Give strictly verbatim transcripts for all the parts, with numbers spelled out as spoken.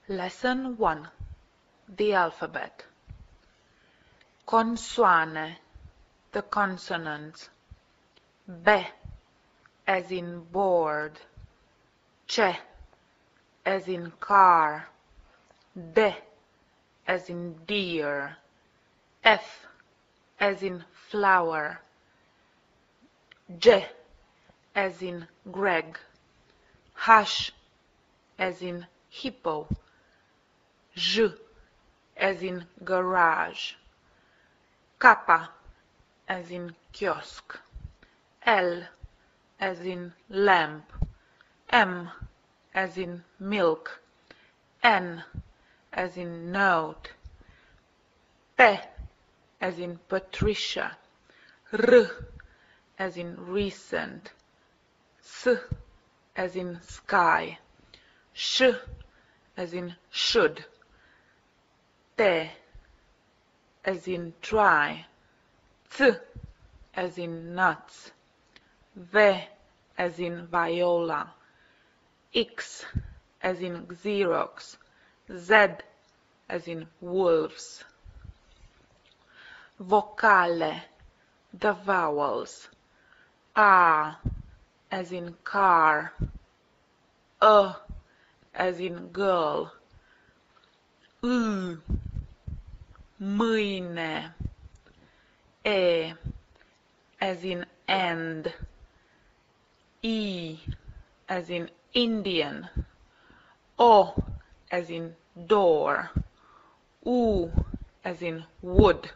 Lesson one. The alphabet. Consoane, the consonants. B as in board. C as in car. D as in deer. F as in flower. G as in Greg. H as in hippo. J as in garage. K as in kiosk. L as in lamp. M as in milk. N as in note. P as in Patricia. R as in recent. S as in sky. Sh as in should. T as in try. T as in nuts. V as in viola. X as in Xerox. Z as in wolves. Vocale, the vowels. A as in car. E as in girl. U mâine. E as in end. I as in Indian. O as in door. U as in wood.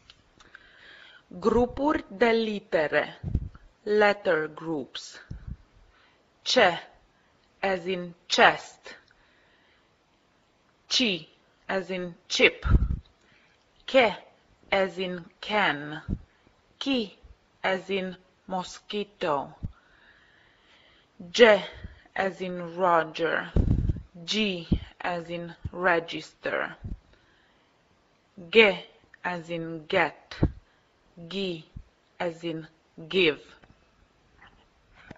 Grupuri de litere, letter groups. C as in chest. C as in chip. K as in can. K as in mosquito. J as in Roger. G as in register. G as in get. G as in give.